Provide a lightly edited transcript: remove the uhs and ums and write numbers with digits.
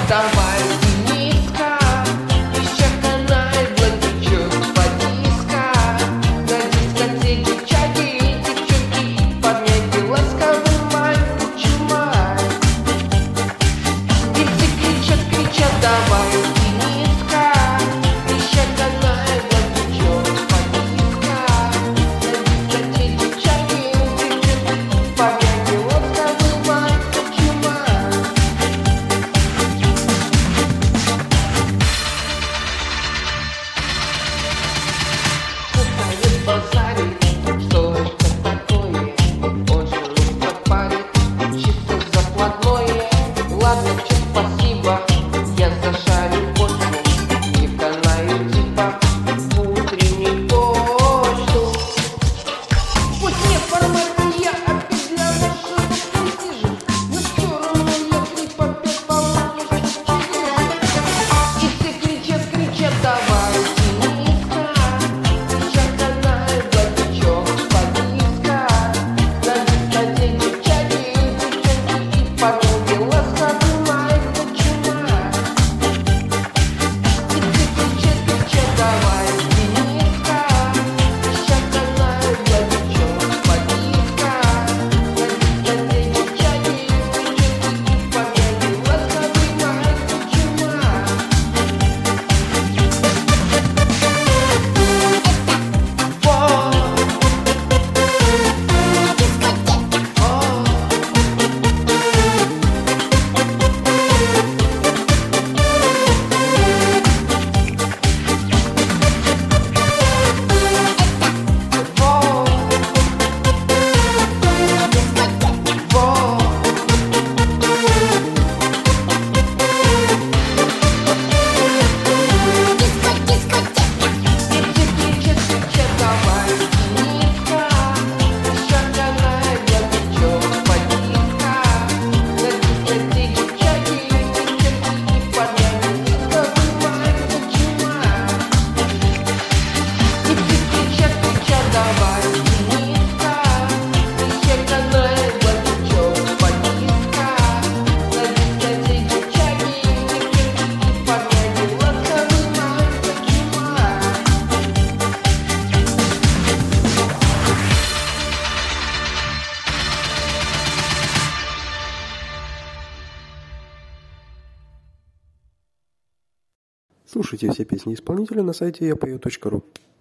давай, Дениска, еще канай, блатичок, подиска. На дискотеке чаги, девчонки, подняти ласковый май, чумай. И все кричат, давай, Дениска, еще канай, блатичок, подиска. На дискотеке чаги, девчонки, подняти ласковый май, чумай. Купает базарит, что это такое? Он же рука парит, чисто заплатное. Ладно, чё, спасибо, я зашарю почту, не канаю типа в утреннюю почту. Пусть не формат, я опять для нашего престижа, но всё равно я не попёр по улице. И все кричат, давай, Дениска, еще канай, блатичок, подиска. На дискотеке чаги, девчонки и подруги, ласковый май, почумай. И все кричат, давай, Дениска, еще канай, блатичок, подиска. На дискотеке чаги, девчонки и подруги, ласковый май, почумай. Слушайте все песни исполнителя на сайте yapeo.ru.